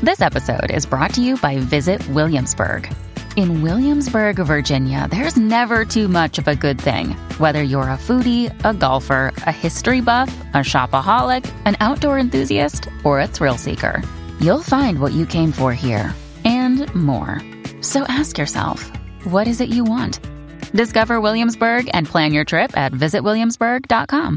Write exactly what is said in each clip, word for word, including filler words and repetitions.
This episode is brought to you by Visit Williamsburg. In Williamsburg, Virginia, there's never too much of a good thing. Whether you're a foodie, a golfer, a history buff, a shopaholic, an outdoor enthusiast, or a thrill seeker, you'll find what you came for here and more. So ask yourself, what is it you want? Discover Williamsburg and plan your trip at visit williamsburg dot com.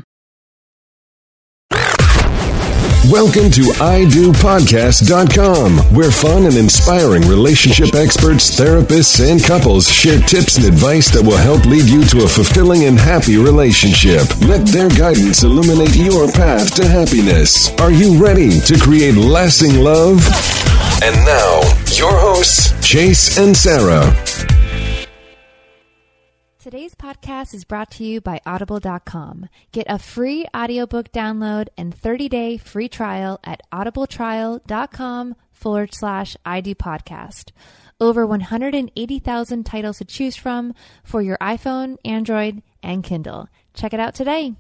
Welcome to I Do Podcast dot com, where fun and inspiring relationship experts, therapists, and couples share tips and advice that will help lead you to a fulfilling and happy relationship. Let their guidance illuminate your path to happiness. Are you ready to create lasting love? And now, your hosts, Chase and Sarah. Today's podcast is brought to you by audible dot com. Get a free audiobook download and thirty-day free trial at audibletrial.com forward slash ID podcast. Over one hundred eighty thousand titles to choose from for your iPhone, Android, and Kindle. Check it out today.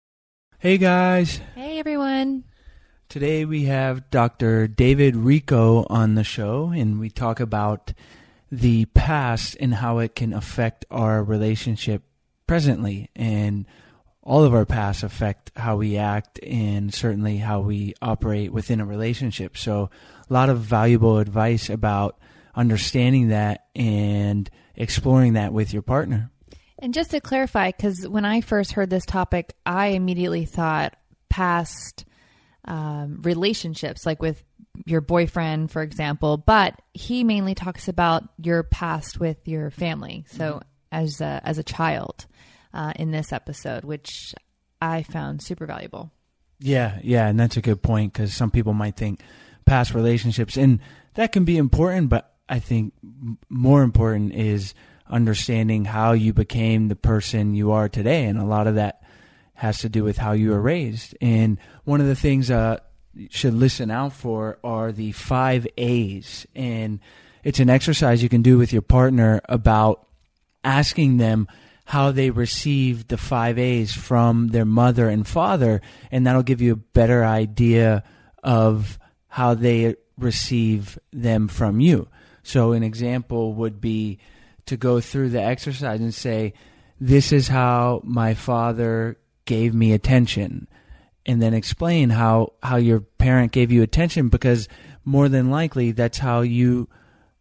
Hey guys. Hey everyone. Today we have Doctor David Richo on the show, and we talk about the past and how it can affect our relationship presently, and all of our past affect how we act and certainly how we operate within a relationship. So a lot of valuable advice about understanding that and exploring that with your partner. And just to clarify, because when I first heard this topic, I immediately thought past um, relationships, like with your boyfriend, for example, but he mainly talks about your past with your family. So mm-hmm. as a, as a child uh, in this episode, which I found super valuable. Yeah. Yeah. And that's a good point, because some people might think past relationships, and that can be important, but I think more important is understanding how you became the person you are today. And a lot of that has to do with how you were raised. And one of the things, uh, should listen out for are the five A's. And it's an exercise you can do with your partner about asking them how they received the five A's from their mother and father, and that'll give you a better idea of how they receive them from you. So an example would be to go through the exercise and say, this is how my father gave me attention. And then explain how, how your parent gave you attention, because more than likely that's how you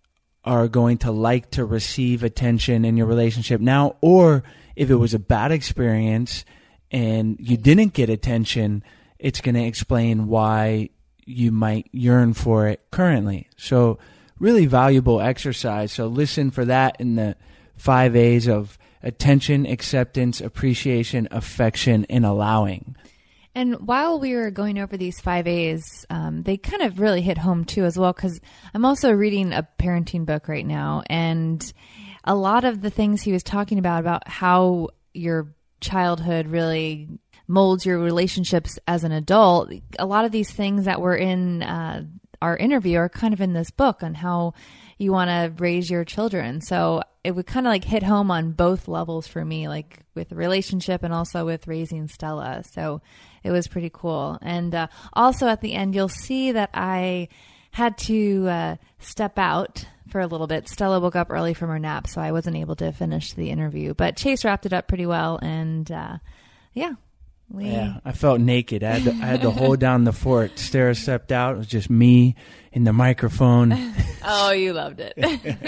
are going to like to receive attention in your relationship now. Or if it was a bad experience and you didn't get attention, it's going to explain why you might yearn for it currently. So really valuable exercise. So listen for that in the five A's of attention, acceptance, appreciation, affection, and allowing. And while we were going over these five A's, um, they kind of really hit home too as well, because I'm also reading a parenting book right now, and a lot of the things he was talking about, about how your childhood really molds your relationships as an adult, a lot of these things that were in uh, our interview are kind of in this book on how you want to raise your children. So it would kind of like hit home on both levels for me, like with the relationship and also with raising Stella. So it was pretty cool. And uh, also at the end, you'll see that I had to uh, step out for a little bit. Stella woke up early from her nap, so I wasn't able to finish the interview. But Chase wrapped it up pretty well. And uh, yeah. We... Yeah, I felt naked. I had, to, I had to hold down the fort. Sarah stepped out. It was just me in the microphone. Oh, you loved it.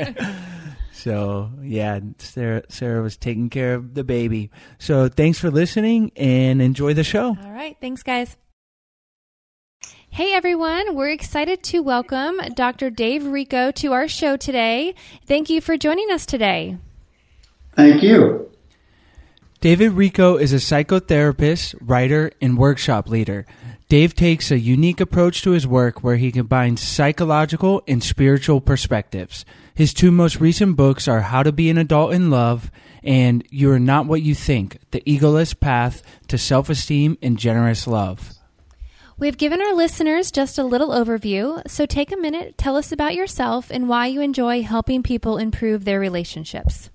So, yeah, Sarah, Sarah was taking care of the baby. So thanks for listening and enjoy the show. All right. Thanks, guys. Hey, everyone. We're excited to welcome Doctor Dave Richo to our show today. Thank you for joining us today. Thank you. David Richo is a psychotherapist, writer, and workshop leader. Dave takes a unique approach to his work where he combines psychological and spiritual perspectives. His two most recent books are How to Be an Adult in Love and You Are Not What You Think, The Egoless Path to Self-Esteem and Generous Love. We've given our listeners just a little overview, so take a minute, tell us about yourself and why you enjoy helping people improve their relationships.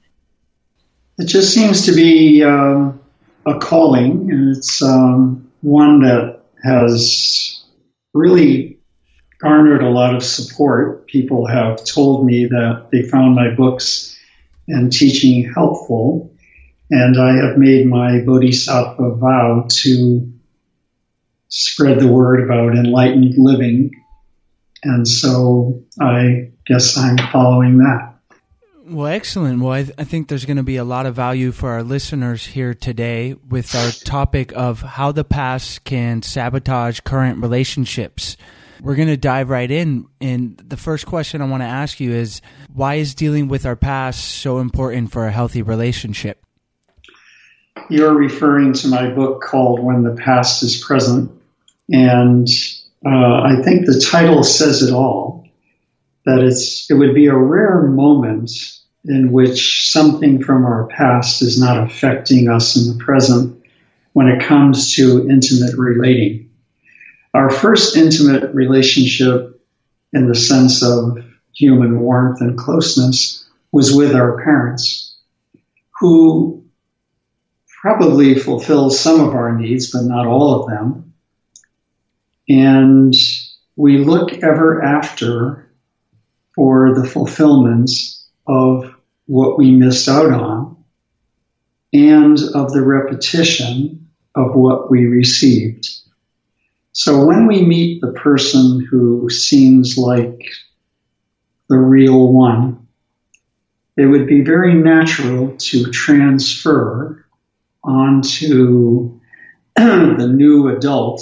It just seems to be um, a calling, and it's um, one that has really garnered a lot of support. People have told me that they found my books and teaching helpful, and I have made my bodhisattva vow to spread the word about enlightened living, and so I guess I'm following that. Well, excellent. Well, I, th- I think there's going to be a lot of value for our listeners here today with our topic of how the past can sabotage current relationships. We're going to dive right in. And the first question I want to ask you is, why is dealing with our past so important for a healthy relationship? You're referring to my book called When the Past is Present. And uh, I think the title says it all, that it's it would be a rare moment in which something from our past is not affecting us in the present when it comes to intimate relating. Our first intimate relationship in the sense of human warmth and closeness was with our parents, who probably fulfilled some of our needs, but not all of them. And we look ever after for the fulfillment of what we missed out on and of the repetition of what we received. So when we meet the person who seems like the real one, it would be very natural to transfer onto the new adult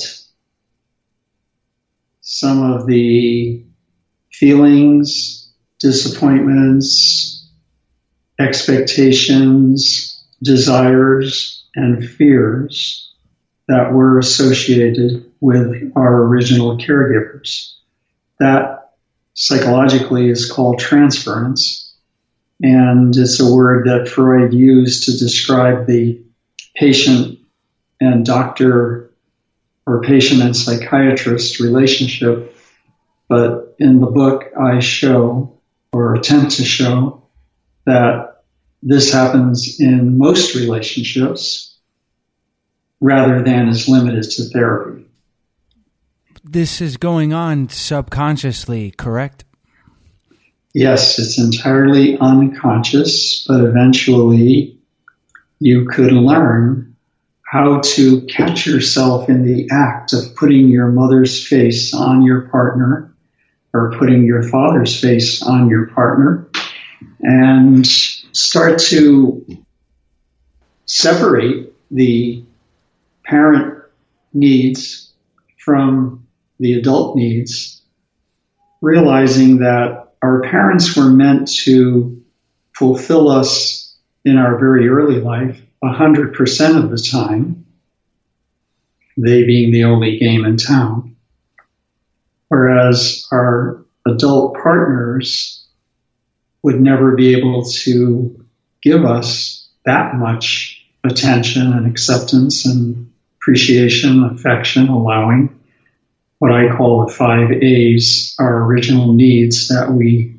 some of the feelings, disappointments, expectations, desires, and fears that were associated with our original caregivers. That psychologically is called transference, and it's a word that Freud used to describe the patient and doctor or patient and psychiatrist relationship. But in the book, I show or attempt to show that this happens in most relationships rather than is limited to therapy. This is going on subconsciously, correct? Yes, it's entirely unconscious, but eventually you could learn how to catch yourself in the act of putting your mother's face on your partner or putting your father's face on your partner and start to separate the parent needs from the adult needs, realizing that our parents were meant to fulfill us in our very early life one hundred percent of the time, they being the only game in town, whereas our adult partners would never be able to give us that much attention and acceptance and appreciation, affection, allowing what I call the five A's, our original needs that we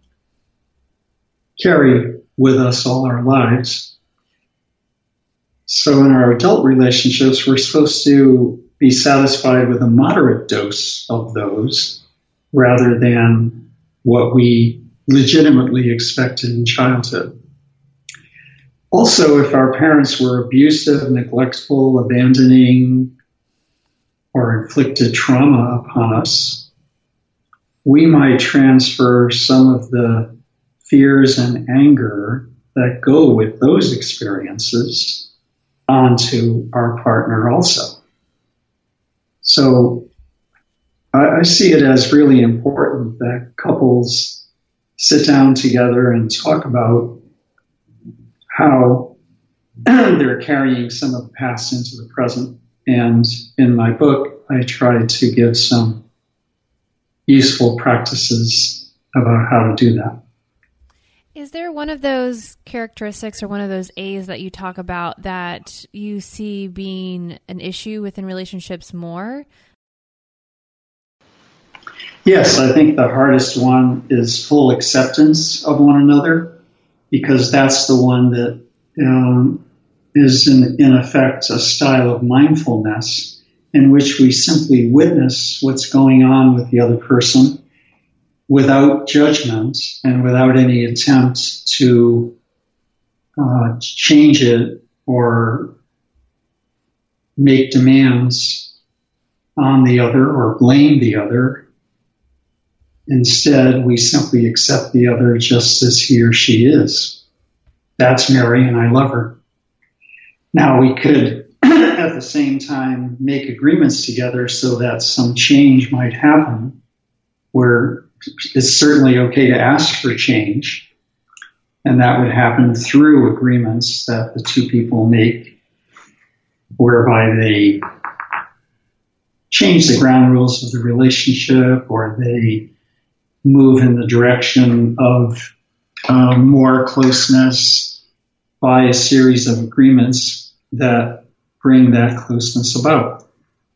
carry with us all our lives. So in our adult relationships, we're supposed to be satisfied with a moderate dose of those rather than what we legitimately expected in childhood. Also, if our parents were abusive, neglectful, abandoning, or inflicted trauma upon us, we might transfer some of the fears and anger that go with those experiences onto our partner also. So I, I see it as really important that couples sit down together and talk about how they're carrying some of the past into the present. And in my book, I try to give some useful practices about how to do that. Is there one of those characteristics or one of those A's that you talk about that you see being an issue within relationships more? Yes, I think the hardest one is full acceptance of one another, because that's the one that um, is in, in effect a style of mindfulness in which we simply witness what's going on with the other person without judgment and without any attempt to uh, change it or make demands on the other or blame the other. Instead, we simply accept the other just as he or she is. That's Mary, and I love her. Now, we could, at the same time, make agreements together so that some change might happen, where it's certainly okay to ask for change, and that would happen through agreements that the two people make, whereby they change the ground rules of the relationship, or they move in the direction of uh, more closeness by a series of agreements that bring that closeness about.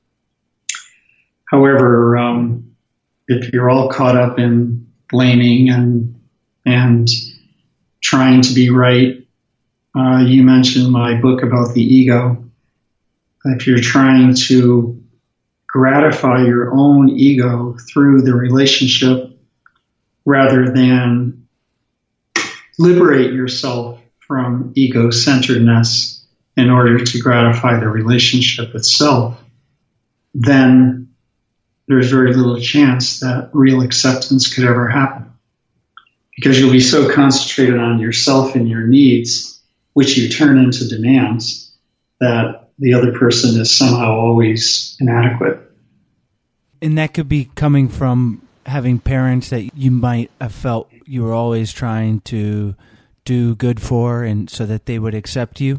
However, um, if you're all caught up in blaming and and trying to be right, uh, you mentioned my book about the ego. If you're trying to gratify your own ego through the relationship rather than liberate yourself from ego-centeredness in order to gratify the relationship itself, then there's very little chance that real acceptance could ever happen. Because you'll be so concentrated on yourself and your needs, which you turn into demands, that the other person is somehow always inadequate. And that could be coming from having parents that you might have felt you were always trying to do good for, and so that they would accept you?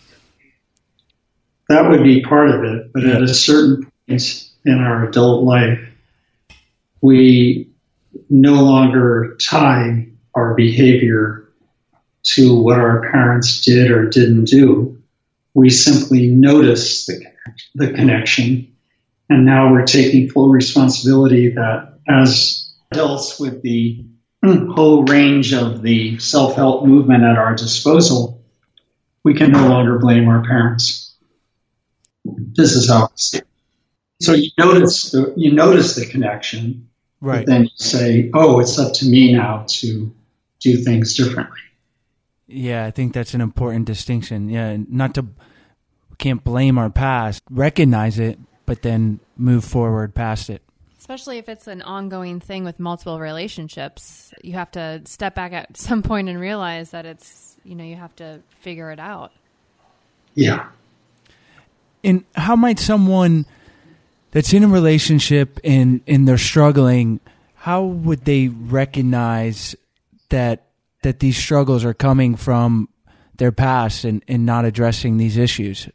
That would be part of it, but yeah. At a certain point in our adult life, we no longer tie our behavior to what our parents did or didn't do. We simply notice the, the connection, and now we're taking full responsibility that as adults with the whole range of the self-help movement at our disposal, we can no longer blame our parents. This is how it's. So you notice the, you notice the connection, right? But then you say, "Oh, it's up to me now to do things differently." Yeah, I think that's an important distinction. Yeah, not to we can't blame our past, recognize it, but then move forward past it. Especially if it's an ongoing thing with multiple relationships, you have to step back at some point and realize that it's, you know, you have to figure it out. Yeah. And how might someone that's in a relationship and, and they're struggling, how would they recognize that that these struggles are coming from their past and, and not addressing these issues?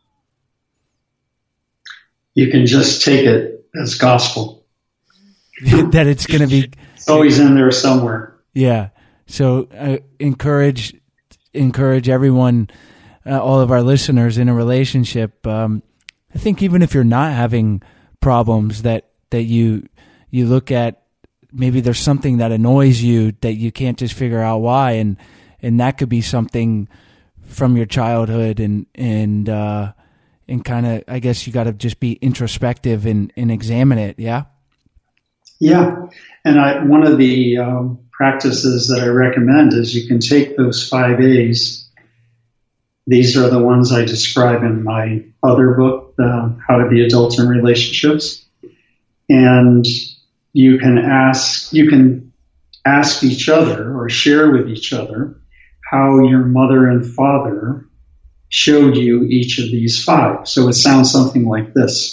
You can just take it as gospel. That it's going to be... It's always in there somewhere. Yeah. So uh, encourage encourage everyone, uh, all of our listeners in a relationship. Um, I think even if you're not having problems, that, that you you look at, maybe there's something that annoys you that you can't just figure out why, and and that could be something from your childhood, and and uh, and kind of, I guess you got to just be introspective and, and examine it. Yeah. Yeah, and I, one of the um, practices that I recommend is you can take those five A's. These are the ones I describe in my other book, uh, How to Be Adult in Relationships, and you can ask you can ask each other or share with each other how your mother and father showed you each of these five. So it sounds something like this.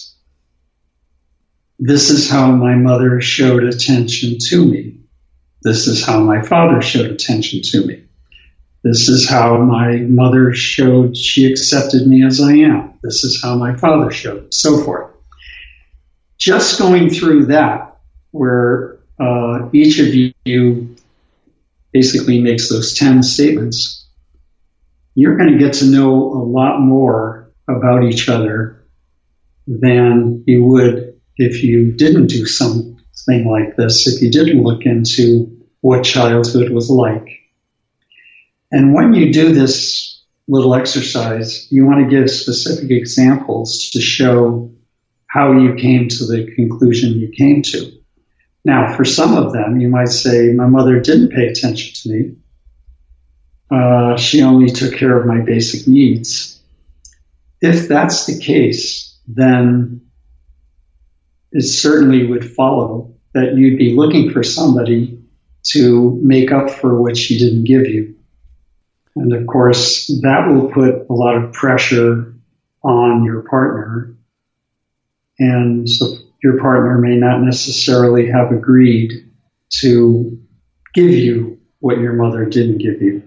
This is how my mother showed attention to me. This is how my father showed attention to me. This is how my mother showed she accepted me as I am. This is how my father showed, so forth. Just going through that, where uh, each of you basically makes those ten statements, you're going to get to know a lot more about each other than you would if you didn't do something like this, if you didn't look into what childhood was like. And when you do this little exercise, you want to give specific examples to show how you came to the conclusion you came to. Now, for some of them, you might say, my mother didn't pay attention to me. Uh, she only took care of my basic needs. If that's the case, then it certainly would follow that you'd be looking for somebody to make up for what she didn't give you. And of course, that will put a lot of pressure on your partner. And so your partner may not necessarily have agreed to give you what your mother didn't give you.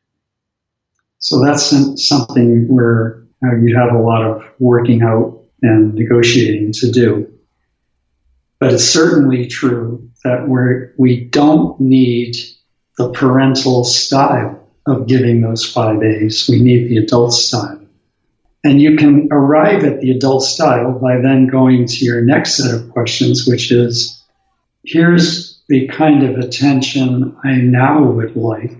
So that's something where you know, you have a lot of working out and negotiating to do. But it's certainly true that we're, we don't need the parental style of giving those five A's. We need the adult style. And you can arrive at the adult style by then going to your next set of questions, which is, here's the kind of attention I now would like.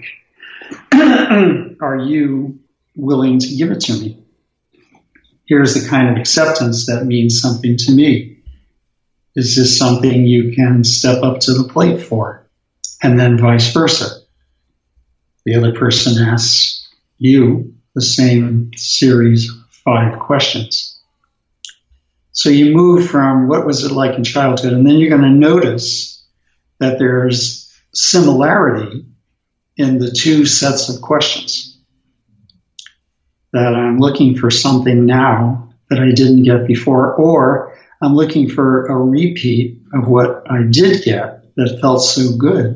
Are you willing to give it to me? Here's the kind of acceptance that means something to me. Is this something you can step up to the plate for? And then vice versa. The other person asks you the same series of five questions. So you move from what was it like in childhood, and then you're going to notice that there's similarity in the two sets of questions. That I'm looking for something now that I didn't get before, or I'm looking for a repeat of what I did get that felt so good.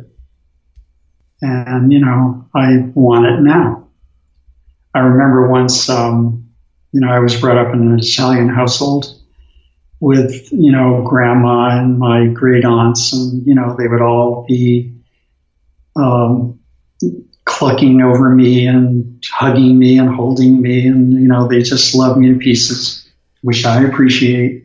And, you know, I want it now. I remember once, um, you know, I was brought up in an Italian household with, you know, grandma and my great aunts, and, you know, they would all be um, clucking over me and hugging me and holding me, and, you know, they just love me to pieces, which I appreciate.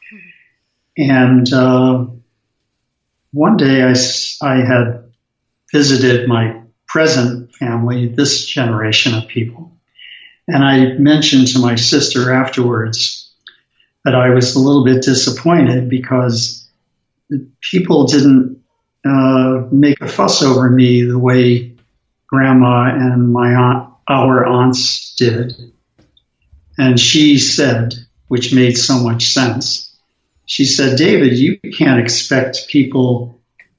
And uh, one day I, I had visited my present family, this generation of people, and I mentioned to my sister afterwards that I was a little bit disappointed because people didn't uh, make a fuss over me the way grandma and my aunt, our aunts did. And she said, which made so much sense, she said, David, you can't expect people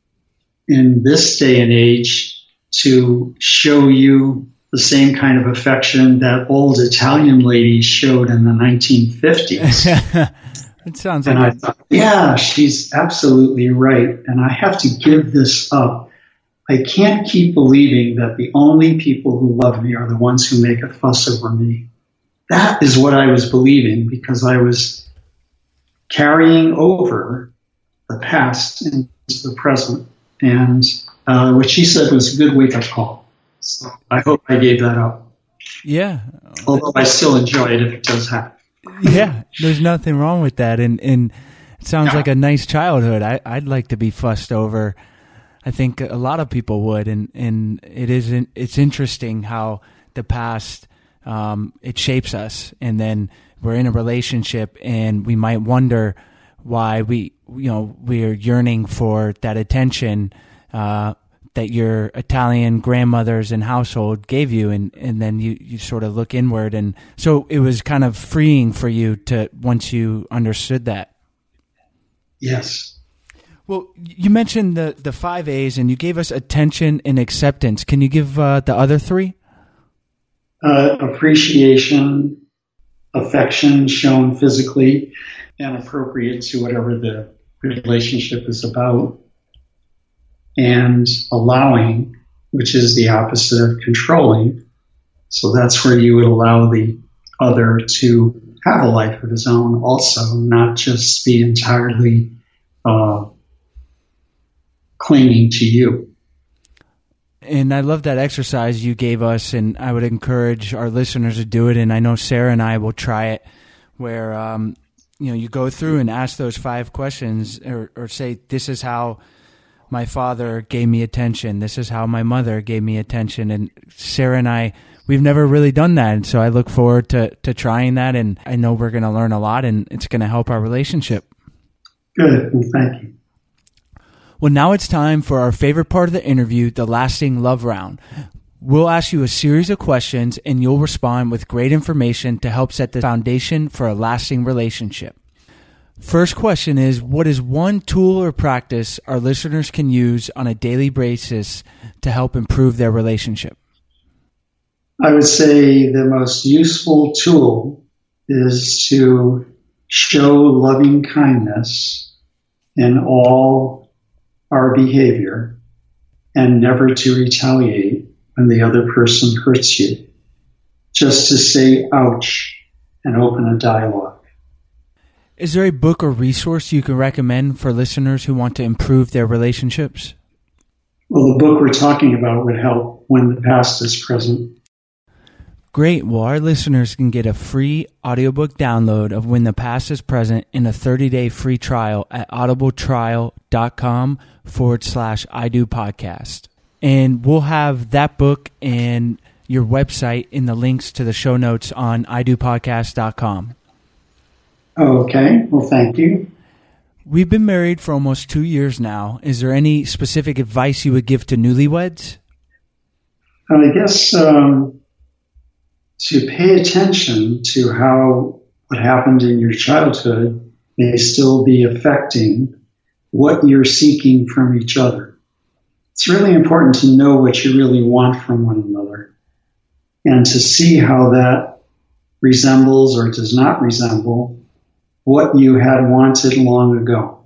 in this day and age to show you the same kind of affection that old Italian ladies showed in the nineteen fifties. It sounds like and I thought, yeah, she's absolutely right. And I have to give this up. I can't keep believing that the only people who love me are the ones who make a fuss over me. That is what I was believing, because I was carrying over the past into the present. And uh, what she said was a good wake-up call. So I hope I gave that up. Yeah. Although I still enjoy it if it does happen. Yeah, there's nothing wrong with that. And, and it sounds like a nice childhood. I, I'd like to be fussed over. I think a lot of people would. And, and it isn't, it's interesting how the past, um, it shapes us. And then we're in a relationship and we might wonder why we, you know, we're yearning for that attention, uh, that your Italian grandmothers and household gave you, and, and then you, you sort of look inward. And so it was kind of freeing for you to, once you understood that. Yes. Well, you mentioned the, the five A's, and you gave us attention and acceptance. Can you give uh, the other three? Uh, appreciation, affection shown physically and appropriate to whatever the relationship is about. And allowing, which is the opposite of controlling. So that's where you would allow the other to have a life of his own also, not just be entirely uh, clinging to you. And I love that exercise you gave us, and I would encourage our listeners to do it. And I know Sarah and I will try it, where um, you know, you go through and ask those five questions, or, or say, this is how my father gave me attention. This is how my mother gave me attention. And Sarah and I we've never really done that. And so I look forward to, to trying that. And I know we're going to learn a lot and it's going to help our relationship. Good. Well, thank you. Well, now it's time for our favorite part of the interview, the lasting love round. We'll ask you a series of questions and you'll respond with great information to help set the foundation for a lasting relationship. First question is, what is one tool or practice our listeners can use on a daily basis to help improve their relationship? I would say the most useful tool is to show loving kindness in all our behavior and never to retaliate when the other person hurts you. Just to say ouch and open a dialogue. Is there a book or resource you can recommend for listeners who want to improve their relationships? Well, the book we're talking about would help, When the Past is Present. Great. Well, our listeners can get a free audiobook download of When the Past is Present in a thirty-day free trial at audibletrial.com forward slash I do podcast. And we'll have that book and your website in the links to the show notes on I do podcast dot com. Okay. Well, thank you. We've been married for almost two years now. Is there any specific advice you would give to newlyweds? I guess um, to pay attention to how what happened in your childhood may still be affecting what you're seeking from each other. It's really important to know what you really want from one another and to see how that resembles or does not resemble what you had wanted long ago.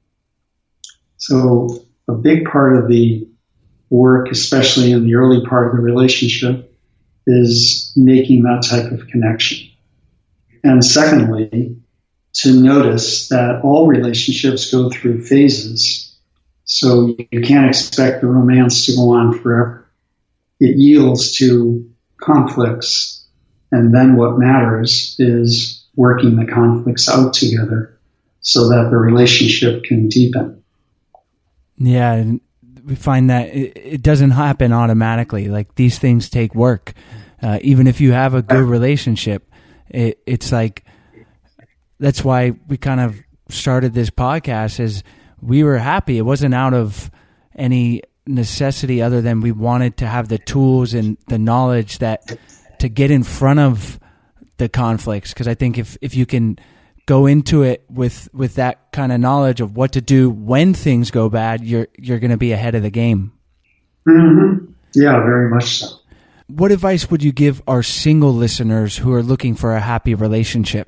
So a big part of the work, especially in the early part of the relationship, is making that type of connection. And secondly, to notice that all relationships go through phases. So you can't expect the romance to go on forever. It yields to conflicts. And then what matters is working the conflicts out together so that the relationship can deepen. Yeah, we find that it, it doesn't happen automatically. Like these things take work. Uh, even if you have a good relationship, it, it's like, that's why we kind of started this podcast, is we were happy. It wasn't out of any necessity other than we wanted to have the tools and the knowledge that to get in front of the conflicts. Because I think if, if you can go into it with, with that kind of knowledge of what to do when things go bad, you're you're going to be ahead of the game. Mm-hmm. Yeah, very much so. What advice would you give our single listeners who are looking for a happy relationship?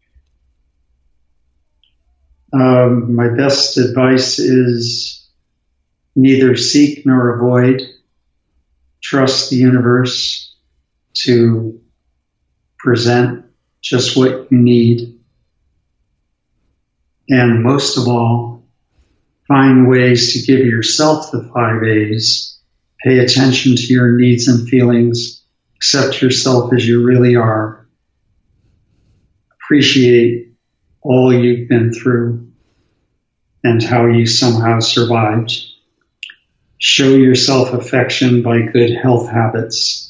Um, my best advice is neither seek nor avoid. Trust the universe to present just what you need. And most of all, find ways to give yourself the five A's. Pay attention to your needs and feelings. Accept yourself as you really are. Appreciate all you've been through and how you somehow survived. Show yourself affection by good health habits.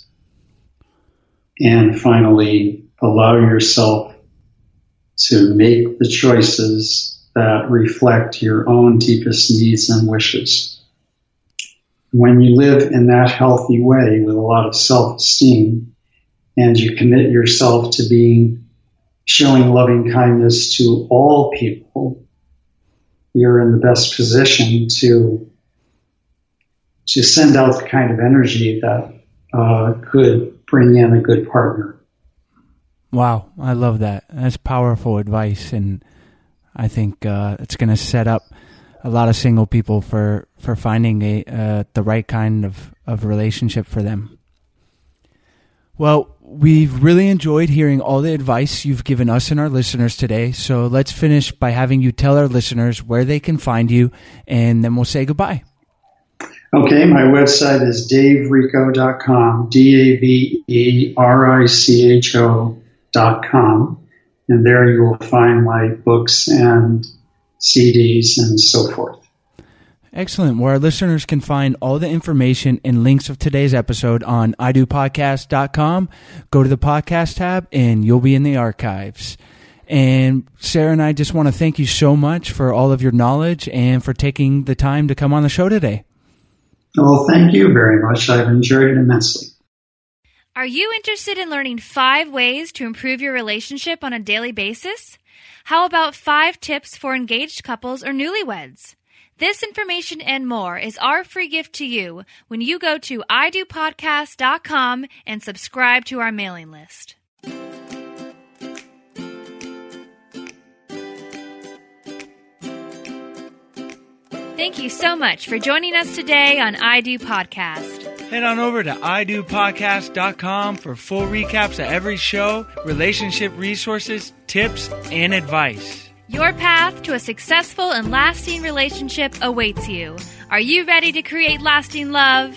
And finally, allow yourself to make the choices that reflect your own deepest needs and wishes. When you live in that healthy way with a lot of self-esteem and you commit yourself to being showing loving kindness to all people, you're in the best position to to send out the kind of energy that uh, could bring in a good partner. Wow, I love that. That's powerful advice, and I think uh, it's going to set up a lot of single people for, for finding a uh, the right kind of, of relationship for them. Well, we've really enjoyed hearing all the advice you've given us and our listeners today, so let's finish by having you tell our listeners where they can find you, and then we'll say goodbye. Okay, my website is dave richo dot com, D A V E R I C H O dot com, and there you will find my books and C Ds and so forth. Excellent. Well, our listeners can find all the information and links of today's episode on i do podcast dot com. Go to the podcast tab and you'll be in the archives. And Sarah and I just want to thank you so much for all of your knowledge and for taking the time to come on the show today. Well, thank you very much. I've enjoyed it immensely. Are you interested in learning five ways to improve your relationship on a daily basis? How about five tips for engaged couples or newlyweds? This information and more is our free gift to you when you go to i do podcast dot com and subscribe to our mailing list. Thank you so much for joining us today on I Do Podcast. Head on over to i do podcast dot com for full recaps of every show, relationship resources, tips, and advice. Your path to a successful and lasting relationship awaits you. Are you ready to create lasting love?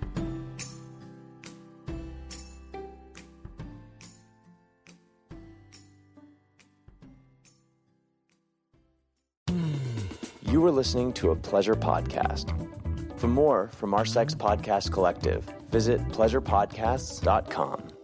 You were listening to a Pleasure Podcast. For more from our Sex Podcast Collective, visit pleasure podcasts dot com.